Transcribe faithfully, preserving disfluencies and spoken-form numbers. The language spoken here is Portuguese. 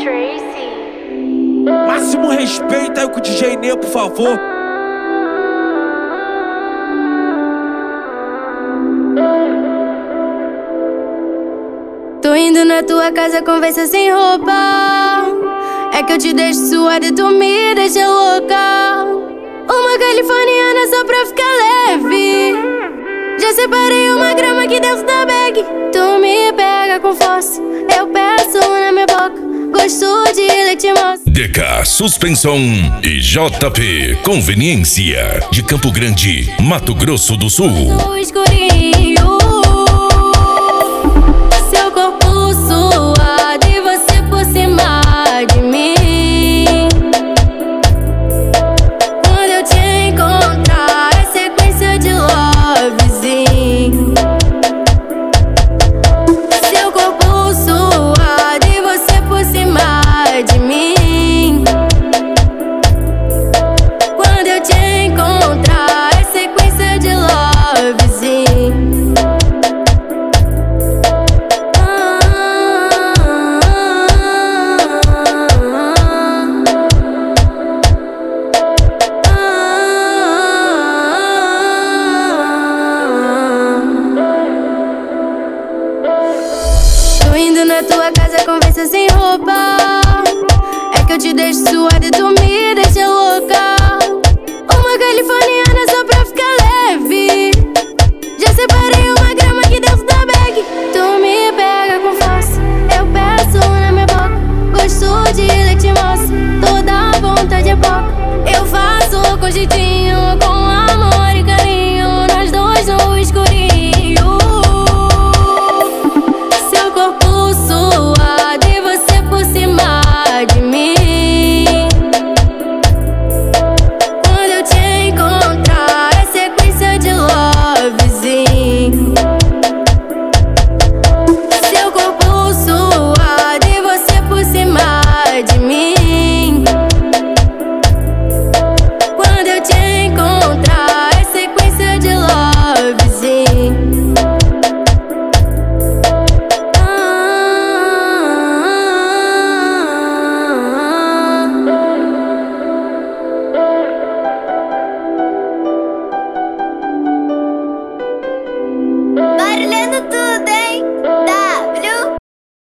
Tracy. Máximo respeito aí com o D J Nê, por favor. Tô indo na tua casa, conversa sem roupa. É que eu te deixo suada e tu me deixa louca. Uma californiana só pra ficar leve. Já separei uma grama aqui dentro da bag. Tu me pega com força, eu peço na minha boca. Gosto de leite moça. D K Suspensão e J P Conveniência de Campo Grande, Mato Grosso do Sul. No escurinho, seu corpo suado e você por cima de mim. Quando eu te encontrar, é sequência de lovezinho. Seu corpo suado e você por cima de mim. Quando eu te encontrar, é sequência de lovezinho. Ah, Tô indo na tua casa, conversa sem roupa. É que eu te deixo suada e tu me deixa louca. Uma californiana só pra ficar leve. Já separei uma grama aqui dentro da bag. Tu me pega com força, eu peço na minha boca. Gosto de leite moça, toda vontade é pouco. Eu faço com jeitinho, com